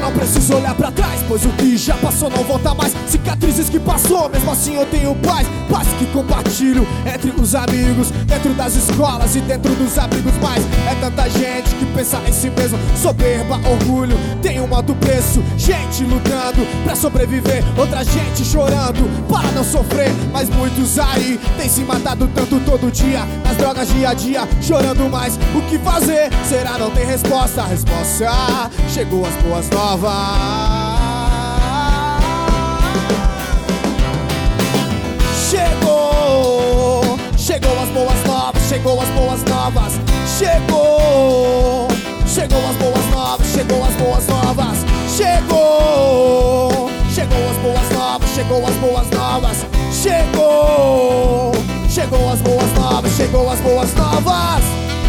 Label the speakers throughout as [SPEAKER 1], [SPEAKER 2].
[SPEAKER 1] não preciso olhar pra trás, pois o que já passou não volta mais. Cicatrizes que passou, mesmo assim eu tenho paz. Paz que compartilho entre os amigos, dentro das escolas e dentro dos abrigos. Mas é tanta gente que pensa em si mesmo, soberba, orgulho, tem um alto preço. Gente lutando pra sobreviver, outra gente chorando para não sofrer. Mas muitos aí têm se matado tanto todo dia, nas drogas dia a dia, chorando mais. O que fazer? Será não tem resposta? A resposta chegou as boas novas. Chegou as boas novas, chegou as boas novas. Chegou as boas novas, chegou as boas novas. Chegou as boas novas, chegou as boas novas. Chegou as boas novas, chegou as boas novas.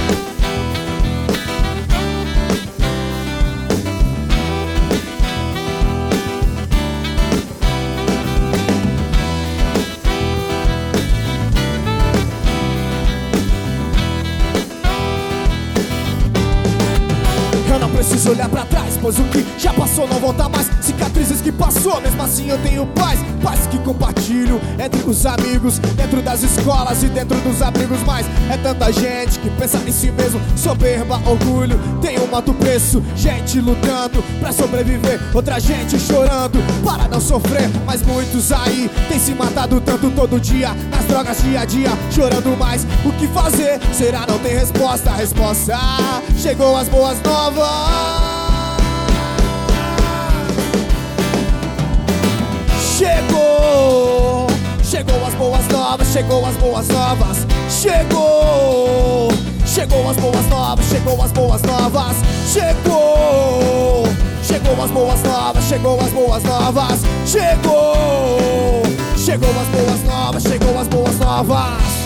[SPEAKER 1] Eu não preciso olhar pra trás, pois o que já passou não volta mais. Cicatrizes que passou, mesmo assim eu tenho paz. Paz que compartilho entre os amigos, dentro das escolas e dentro dos abrigos. Mas é tanta gente que pensa em si mesmo, soberba, orgulho, tem um alto preço. Gente lutando pra sobreviver, outra gente chorando para não sofrer. Mas muitos aí têm se matado tanto todo dia, nas drogas dia a dia, chorando mais. O que fazer? Será não tem resposta? A resposta chegou as boas novas. Chegou as boas novas, chegou as boas novas. Chegou as boas novas, chegou as boas novas. Chegou as boas novas, chegou as boas novas. Chegou as boas novas, chegou as boas novas.